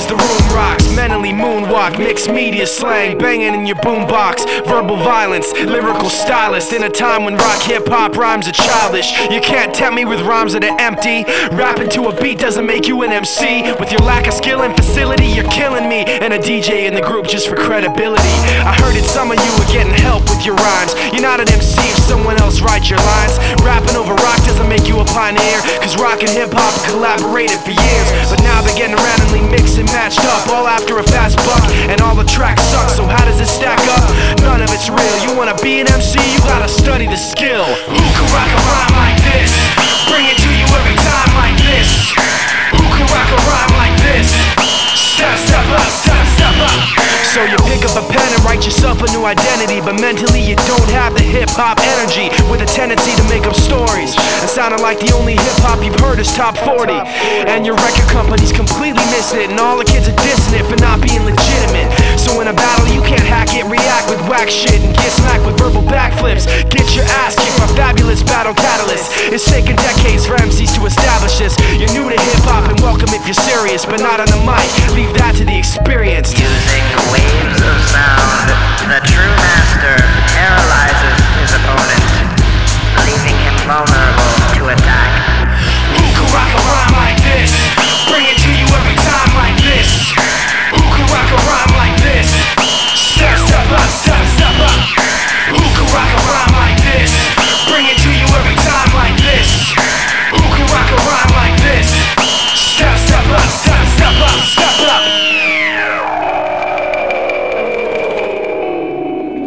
the room rocks. Mentally moonwalk, mixed media slang, banging in your boombox. Verbal violence, lyrical stylist. In a time when rock hip-hop rhymes are childish. You can't tempt me with rhymes that are empty. Rapping to a beat doesn't make you an MC. With your lack of skill and facility, you're killing me. And a DJ in the group just for credibility. I heard that some of you are getting help with your rhymes. You're not an MC if someone else writes your lines. Rapping over rock doesn't make you a pioneer, cause rock and hip-hop collaborated for years. But now they're getting randomly mixed and matched up, all after a fast buck, and all the tracks suck. So how does it stack up? None of it's real. You wanna be an MC, you gotta study the skill. Who can rock a rhyme like this? Bring it to you every time like this. Who can rock a rhyme like this? Step up, step up. So you pick up a pen and write yourself a new identity, but mentally you don't have the hip-hop energy, with a tendency to make up stories and sounding like the only hip-hop you've heard is top 40. And your record company's completely missing it, and all the kids are dissing it for not being legitimate. So in a battle you can't hack it, react with whack shit, and get smacked with verbal backflips. Get your ass kicked by fabulous battle catalyst. It's taken decades for MCs to establish this. You're new to hip-hop and welcome if you're serious, but not on the mic. Leave that to the experienced. Using waves of sound, the true master paralyzes his opponent, leaving him vulnerable to attack. Who can rock a rhyme like this? Bring it to you every time like this. Who can rock a rhyme like this? Step up, step up. Who can rock a rhyme like this? Bring it to you every time like this. Who can rock a rhyme like this? Step up, step up, step up.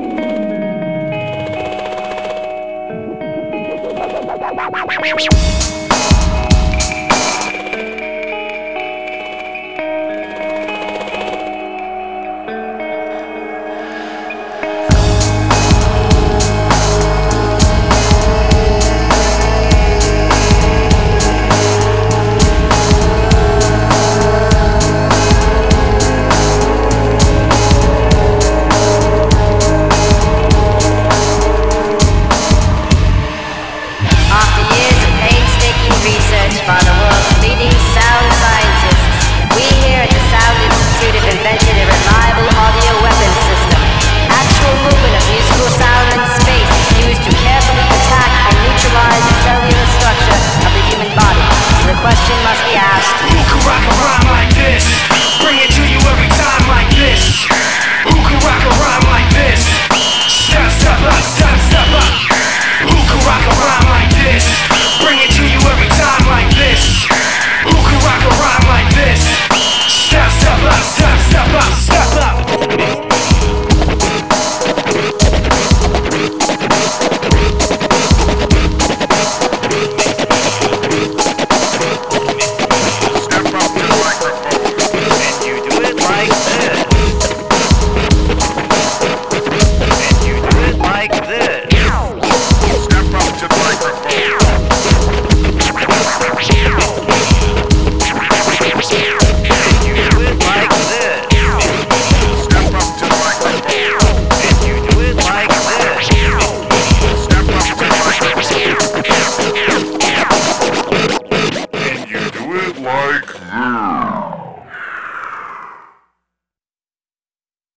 Wow.